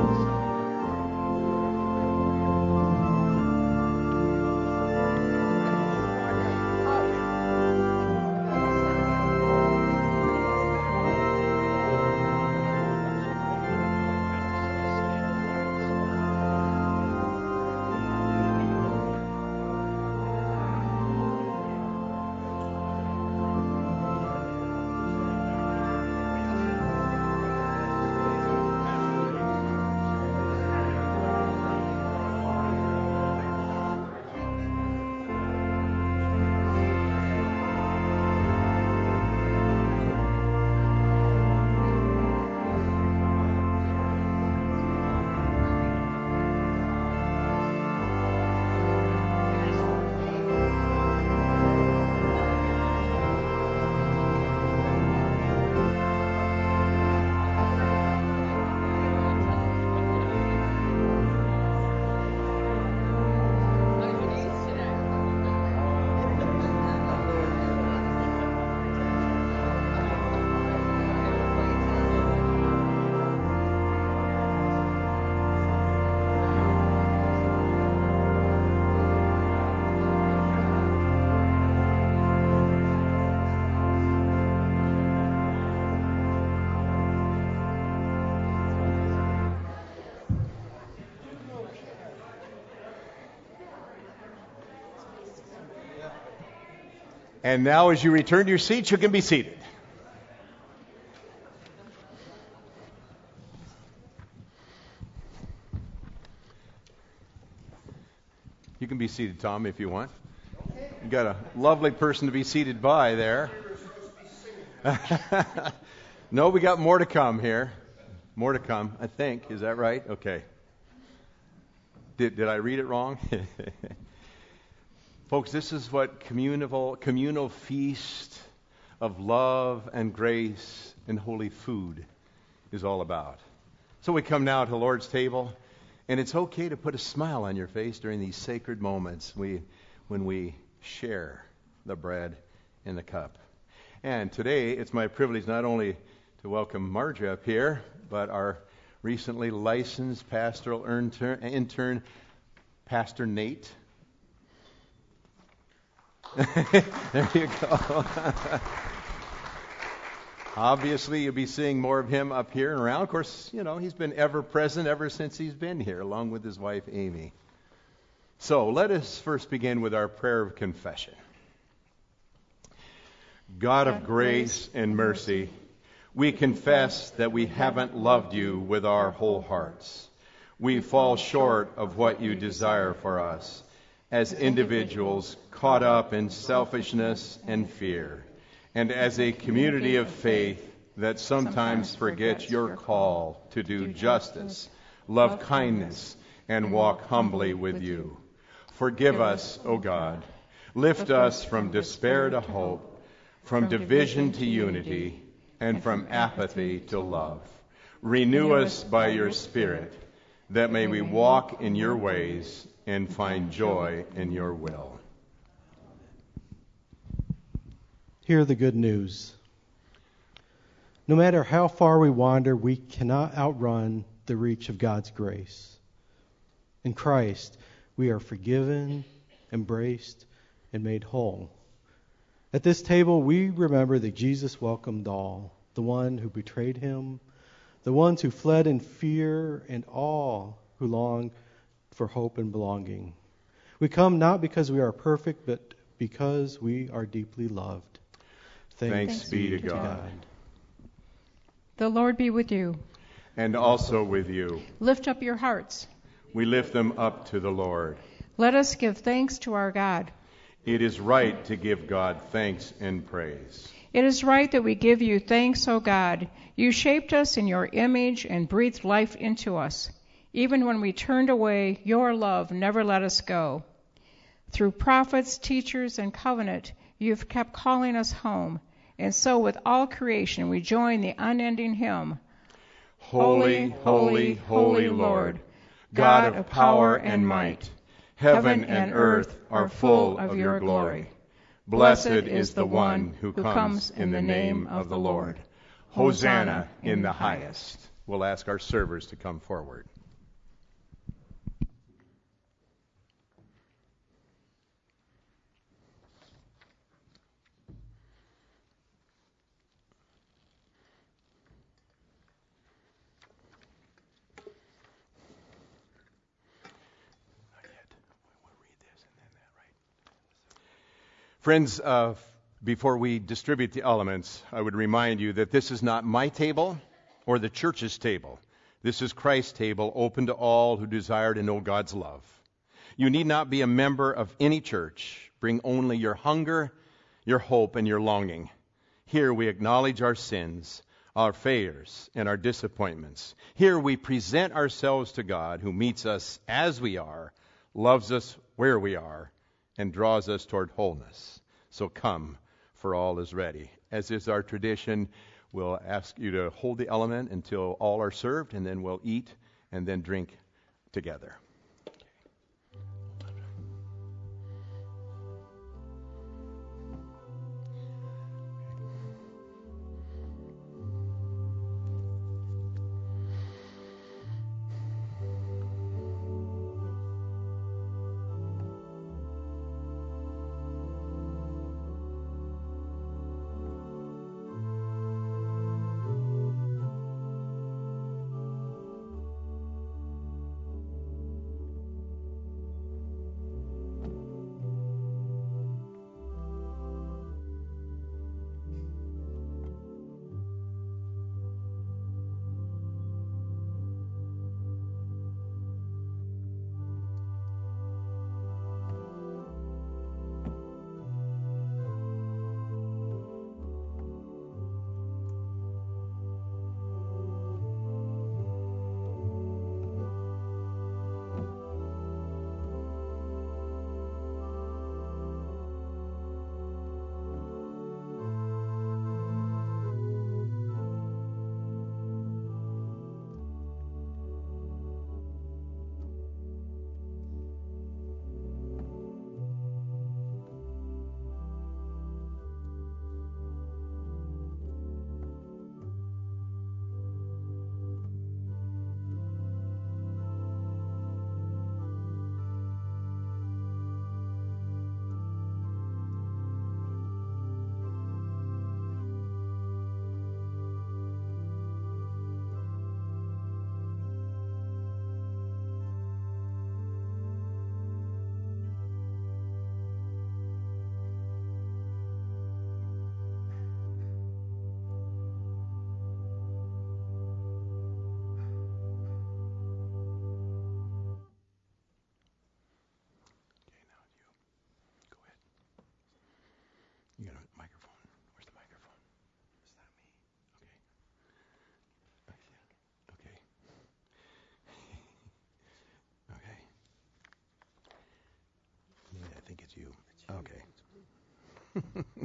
And now, as you return to your seats, you can be seated. You can be seated, Tom, if you want. You've got a lovely person to be seated by there. No, we got more to come here. More to come, I think. Is that right? Okay. Did, did I read it wrong? Folks, this is what communal, communal feast of love and grace and holy food is all about. So we come now to the Lord's table, and it's okay to put a smile on your face during these sacred moments we, when we share the bread and the cup. And today, it's my privilege not only to welcome Marjorie up here, but our recently licensed pastoral intern, intern Pastor Nate. There you go. Obviously, you'll be seeing more of him up here and around. Of course, you know, he's been ever present ever since he's been here, along with his wife, Amy. So let us first begin with our prayer of confession. God of grace and mercy, we confess that we haven't loved you with our whole hearts. We fall short of what you desire for us as individuals caught up in selfishness and fear, and as a community of faith that sometimes forgets your call to do justice, love kindness, and walk humbly with you. Forgive us, O God. Lift us from despair to hope, from division to unity, and from apathy to love. Renew us by your Spirit, that may we walk in your ways and find joy in your will. Hear the good news. No matter how far we wander, we cannot outrun the reach of God's grace. In Christ, we are forgiven, embraced, and made whole. At this table, we remember that Jesus welcomed all, the one who betrayed him, the ones who fled in fear, and all who long for hope and belonging. We come not because we are perfect, but because we are deeply loved. Thanks, Thanks be to God. God. The Lord be with you. And also with you. Lift up your hearts. We lift them up to the Lord. Let us give thanks to our God. It is right to give God thanks and praise. It is right that we give you thanks, O God. You shaped us in your image and breathed life into us. Even when we turned away, your love never let us go. Through prophets, teachers, and covenant, you've kept calling us home. And so with all creation, we join the unending hymn. Holy, holy, holy Lord, God of power and might, heaven and earth are full of your glory. Blessed is the one who comes in the name of the Lord. Hosanna in the highest. We'll ask our servers to come forward. Friends, uh, before we distribute the elements, I would remind you that this is not my table or the church's table. This is Christ's table, open to all who desire to know God's love. You need not be a member of any church. Bring only your hunger, your hope, and your longing. Here we acknowledge our sins, our failures, and our disappointments. Here we present ourselves to God, who meets us as we are, loves us where we are, and draws us toward wholeness. So come, for all is ready. As is our tradition, we'll ask you to hold the element until all are served, and then we'll eat and then drink together. You got a microphone? Where's the microphone? Is that me? Okay. Okay. Okay. Yeah, I think it's you. Okay.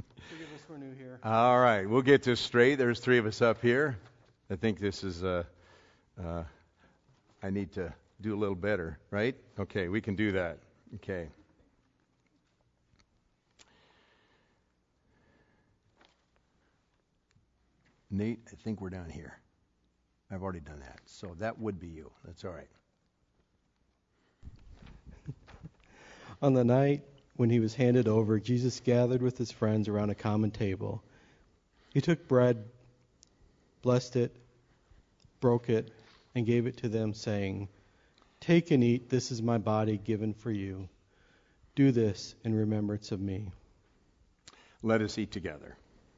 Forgive us, we're new here. All right, we'll get this straight. There's three of us up here. I think this is uh, Uh, I need to do a little better, right? Okay, we can do that. Okay. Nate, I think we're down here. I've already done that. So that would be you. That's all right. On the night when he was handed over, Jesus gathered with his friends around a common table. He took bread, blessed it, broke it, and gave it to them, saying, "Take and eat. This is my body given for you. Do this in remembrance of me." Let us eat together.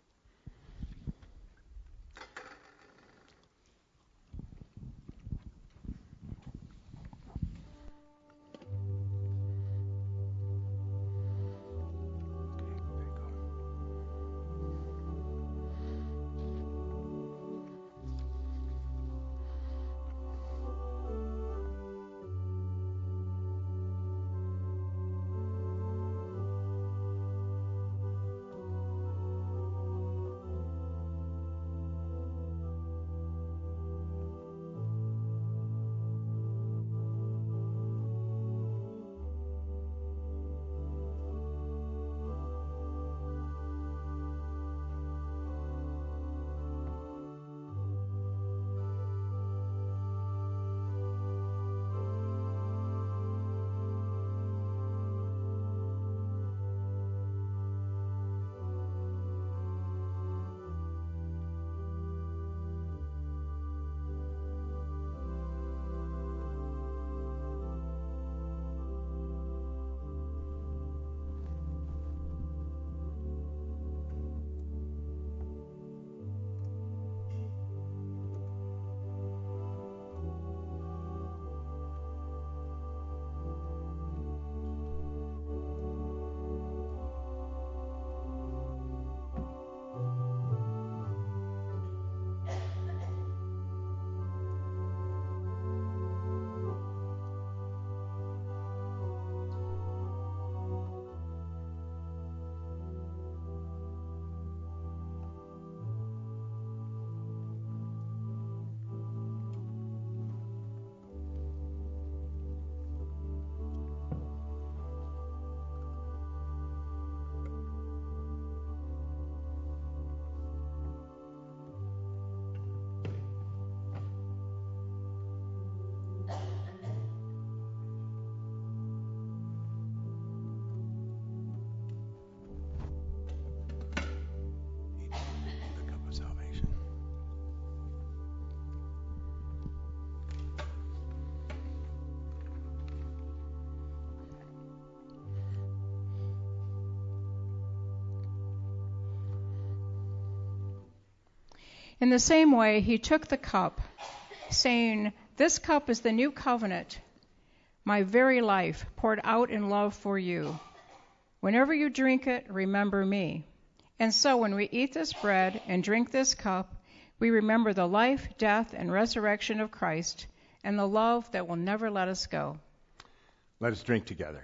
In the same way, he took the cup, saying, "This cup is the new covenant, my very life poured out in love for you. Whenever you drink it, remember me." And so when we eat this bread and drink this cup, we remember the life, death, and resurrection of Christ and the love that will never let us go. Let us drink together.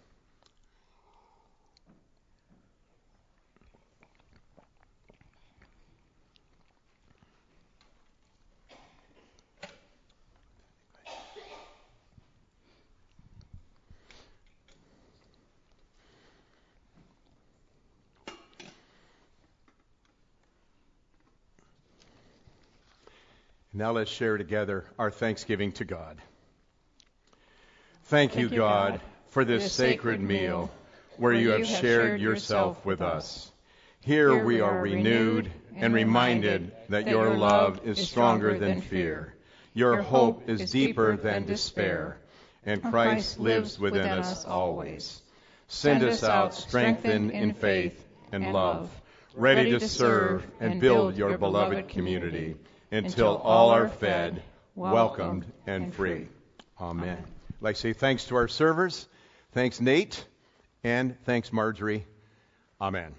Now let's share together our thanksgiving to God. Thank, Thank you, God, God, for this, this sacred meal where you have shared yourself with us. Here, Here we are renewed and reminded that your love is stronger than fear. Your hope is deeper than despair, and Christ lives within us always. Send us out strengthened in faith and love, ready to serve and build your beloved community, until all are fed, welcomed, and free. Amen. I'd like to say thanks to our servers. Thanks, Nate. And thanks, Marjorie. Amen.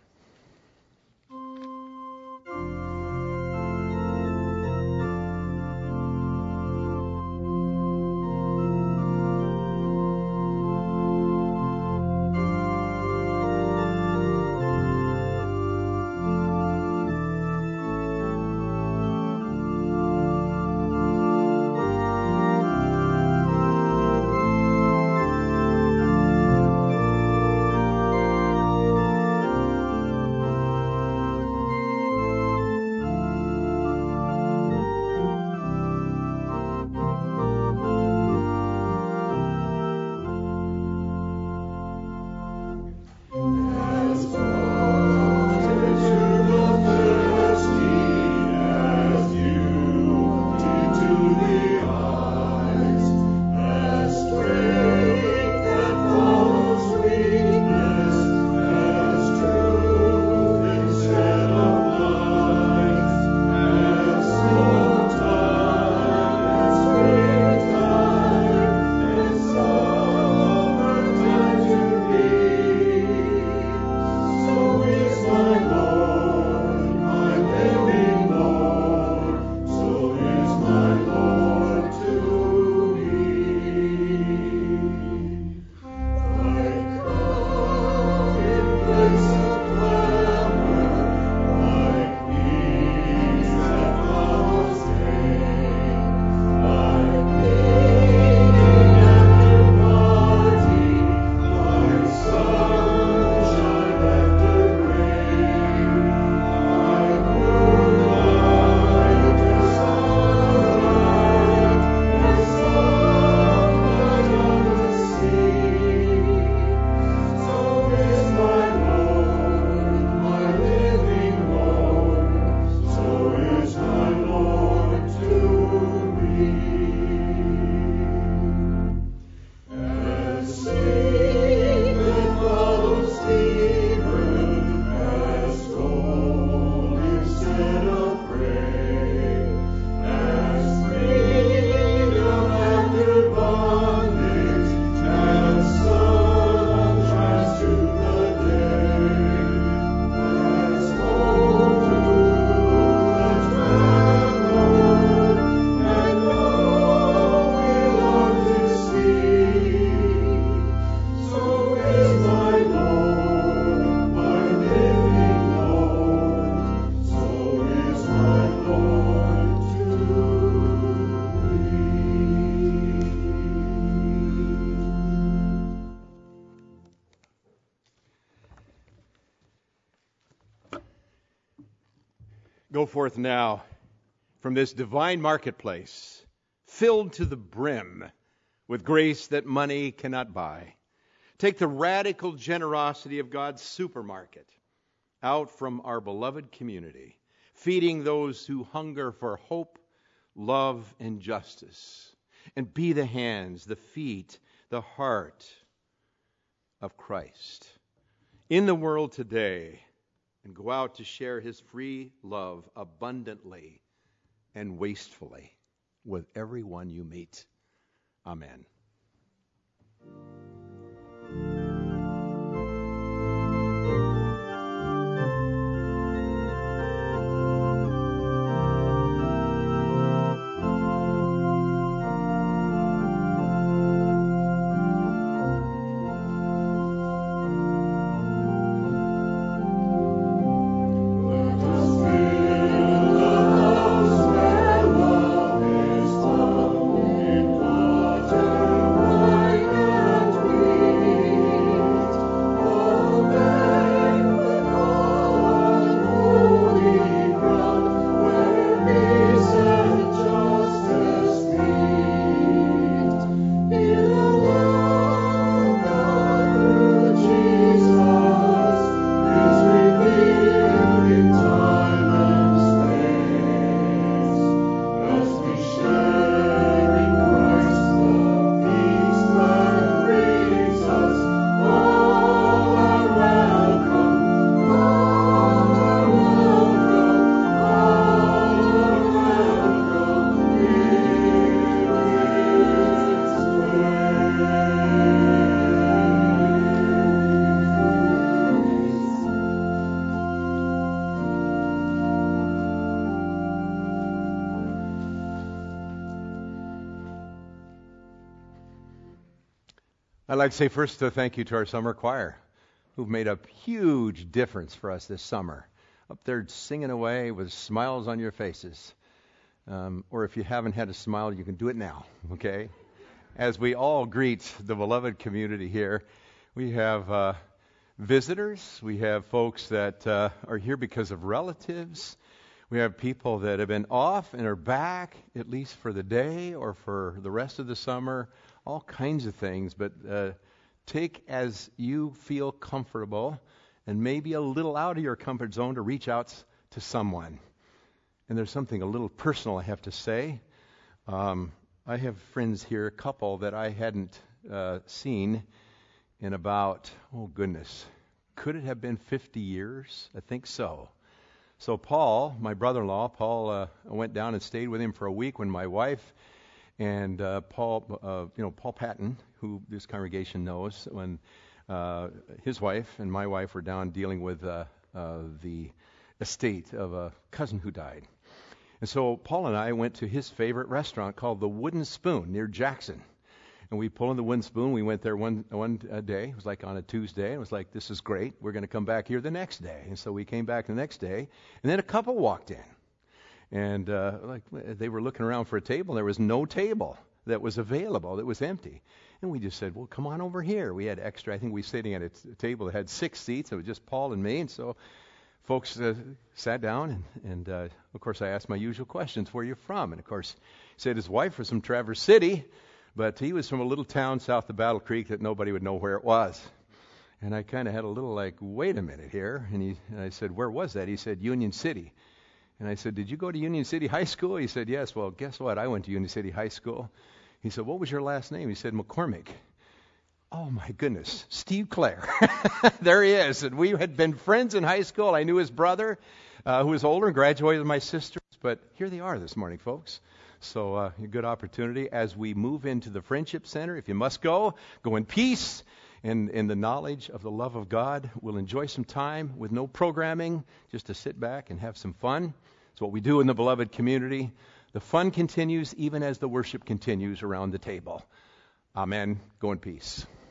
Go forth now from this divine marketplace, filled to the brim with grace that money cannot buy. Take the radical generosity of God's supermarket out from our beloved community, feeding those who hunger for hope, love, and justice. And be the hands, the feet, the heart of Christ in the world today, and go out to share his free love abundantly and wastefully with everyone you meet. Amen. I'd like to say first a thank you to our summer choir, who've made a huge difference for us this summer. Up there singing away with smiles on your faces. Um, or if you haven't had a smile, you can do it now, okay? As we all greet the beloved community here, we have uh, visitors. We have folks that uh, are here because of relatives. We have people that have been off and are back, at least for the day or for the rest of the summer. All kinds of things, but uh, take as you feel comfortable and maybe a little out of your comfort zone to reach out to someone. And there's something a little personal I have to say. Um, I have friends here, a couple that I hadn't uh, seen in about, oh goodness, could it have been fifty years? I think so. So Paul, my brother-in-law, Paul, uh, I went down and stayed with him for a week when my wife And uh, Paul, uh, you know, Paul Patton, who this congregation knows, when uh, his wife and my wife were down dealing with uh, uh, the estate of a cousin who died. And so Paul and I went to his favorite restaurant called the Wooden Spoon near Jackson. And we pulled in the Wooden Spoon. We went there one one uh, day. It was like on a Tuesday. It was like, this is great. We're going to come back here the next day. And so we came back the next day. And then a couple walked in. And uh, like they were looking around for a table. There was no table that was available. That was empty. And we just said, well, come on over here. We had extra. I think we were sitting at a t- table that had six seats. It was just Paul and me. And so folks uh, sat down. And, and uh, of course, I asked my usual questions. Where are you from? And, of course, he said his wife was from Traverse City. But he was from a little town south of Battle Creek that nobody would know where it was. And I kind of had a little like, wait a minute here. And, he, and I said, where was that? He said, Union City. And I said, did you go to Union City High School? He said, yes. Well, guess what? I went to Union City High School. He said, what was your last name? He said, McCormick. Oh, my goodness. Steve Clare. There he is. And we had been friends in high school. I knew his brother, uh, who was older, and graduated with my sisters. But here they are this morning, folks. So uh, a good opportunity as we move into the Friendship Center. If you must go, go in peace and in the knowledge of the love of God. We'll enjoy some time with no programming, just to sit back and have some fun. It's what we do in the beloved community. The fun continues even as the worship continues around the table. Amen. Go in peace.